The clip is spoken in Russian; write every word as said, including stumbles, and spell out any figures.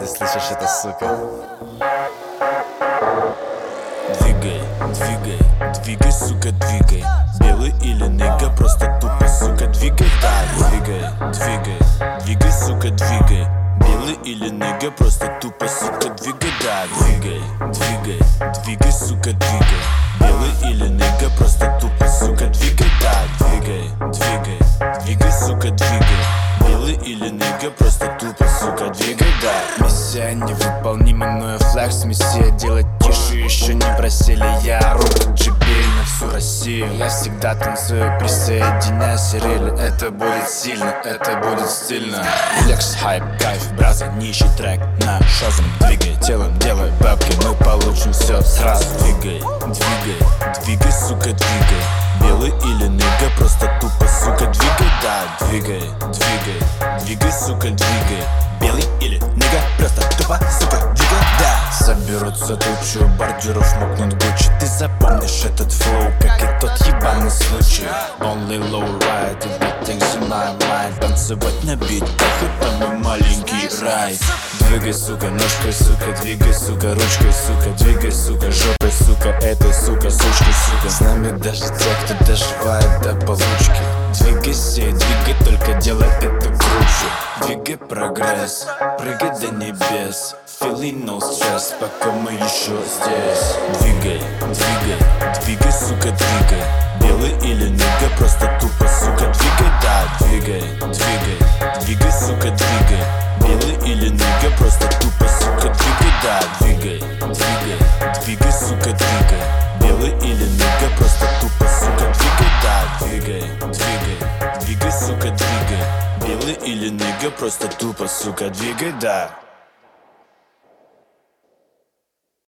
ты слышишь это, сука? Двигай, двигай, двигай, сука, двигай. Белый или нига, просто тупо, сука, двигай. Да, двигай, двигай, двигай, сука, двигай. Белый или нига, просто тупо, сука, двигай. Да, двигай, двигай, двигай, сука, двигай. Белый или нига, просто тупо, сука, двигай. Да, двигай, двигай, двигай, сука, двигай. Белый или нига, просто тупо, сука, двигай. Да. Миссия невыполнима, но я флекс. Миссия делать тише, еще не просили. Я ору как джибель на всю Россию. Я всегда танцую, присоединяйся, рели. Это будет сильно, это будет стильно. Флекс, хайп, кайф, браза, нищий трек на шазом. Двигай телом, делай бабки, мы получим все сразу. Двигай, двигай, двигай, сука, двигай. Белый или нига, просто тупо, сука, двигай. Да, двигай, двигай, двигай, сука, двигай. Белый или нига, просто тупо, сука, двигай. Да. Соберутся тучу бордюров, мокнут Гуччи. Ты запомнишь этот флоу, как и тот ебаный случай. Only low ride, everything's in my mind. Танцевать на битах, это мой маленький рай. Двигай, сука, ножкой, сука, двигай, сука, ручкой, сука, двигай, сука, жопой, сука, этой, сука, сучкой, сука. С нами даже те, кто доживает до получки. Двигайся и двигай, только делай это круче. Двигай прогресс, прыгай до небес. Feeling no stress, пока мы еще здесь. Двигай, двигай, двигай, сука, двигай. Белый или нига, просто тупо, сука, двигай. Да, двигай, двигай, двигай, сука, двигай. Белый или нига, просто тупо, сука, двигай. Да, двигай, двигай, двигай, сука, двигай. Белый или нига, просто тупо, сука, двигай. Да, двигай, двигай, двигай, сука, двигай. Белый или нига, просто тупо, сука, двигай. Да.